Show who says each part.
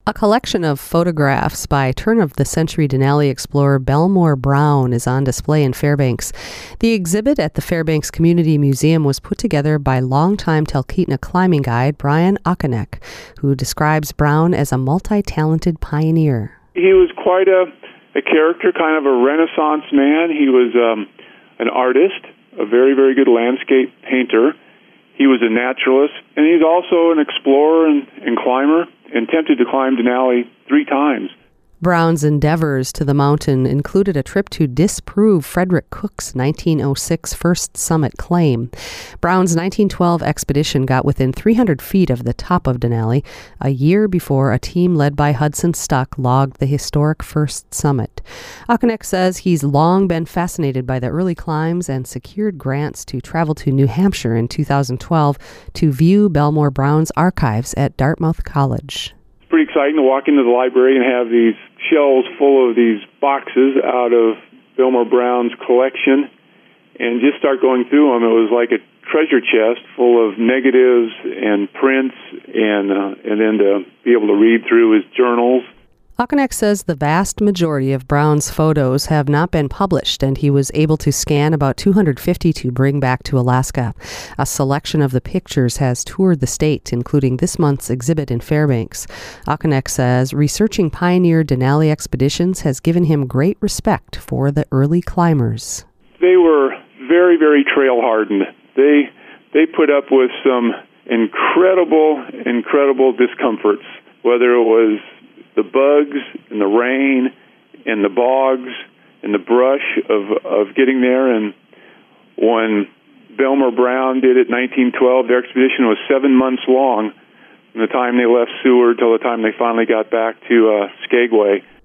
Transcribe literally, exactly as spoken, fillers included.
Speaker 1: A collection of photographs by turn-of-the-century Denali explorer Belmore Browne is on display in Fairbanks. The exhibit at the Fairbanks Community Museum was put together by longtime Talkeetna climbing guide Brian Okonek, who describes Browne as a multi-talented pioneer.
Speaker 2: He was quite a, a character, kind of a Renaissance man. He was um, an artist, a very, very good landscape painter. He was a naturalist, and he's also an explorer and, and climber, and attempted to climb Denali three times.
Speaker 1: Browne's endeavors to the mountain included a trip to disprove Frederick Cook's nineteen oh six first summit claim. Browne's nineteen twelve expedition got within three hundred feet of the top of Denali a year before a team led by Hudson Stuck logged the historic first summit. Okonek says he's long been fascinated by the early climbs and secured grants to travel to New Hampshire in two thousand twelve to view Belmore Browne's archives at Dartmouth College.
Speaker 2: Pretty exciting to walk into the library and have these shelves full of these boxes out of Belmore Browne's collection and just start going through them. It was like a treasure chest full of negatives and prints, and uh, and then to be able to read through his journals.
Speaker 1: Okonek says the vast majority of Browne's photos have not been published, and he was able to scan about two hundred fifty to bring back to Alaska. A selection of the pictures has toured the state, including this month's exhibit in Fairbanks. Okonek says researching pioneer Denali expeditions has given him great respect for the early climbers.
Speaker 2: They were very, very trail-hardened. They, they put up with some incredible, incredible discomforts, whether it was the bugs and the rain and the bogs and the brush of of getting there. And when Belmore Browne did it in nineteen twelve, their expedition was seven months long from the time they left Seward till the time they finally got back to uh, Skagway.